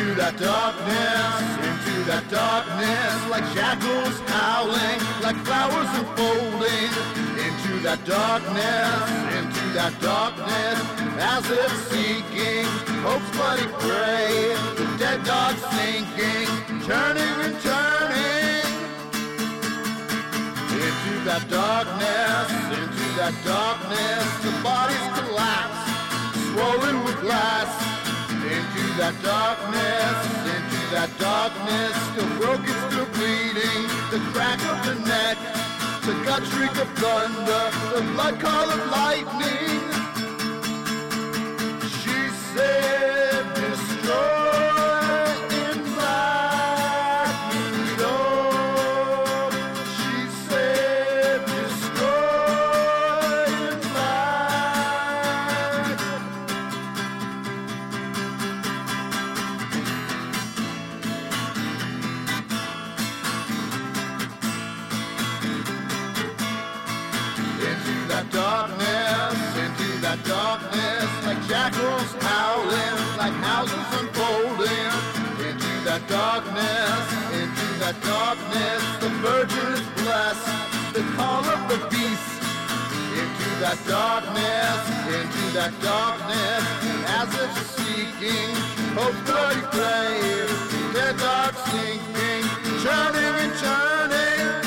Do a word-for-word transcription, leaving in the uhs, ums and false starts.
into that darkness, into that darkness, like shackles howling, like flowers unfolding, into that darkness, into that darkness, as if seeking hope's bloody prey, the dead dog sinking, turning and turning, into that darkness, into that darkness, the bodies collapse, swollen with glass, into that darkness, into that darkness, still broken, still bleeding, the crack of the neck, the gut shriek of thunder, the blood call of lightning. She said, destroy in black New York. She said, destroy in black. Into that darkness, into that darkness, like jackals howling, like houses unfolding. Into that darkness, into that darkness, the virgin is blessed, the call of the beast. Into that darkness, into that darkness, as if seeking hope's bloody grave, dead dark sinking, churning and churning.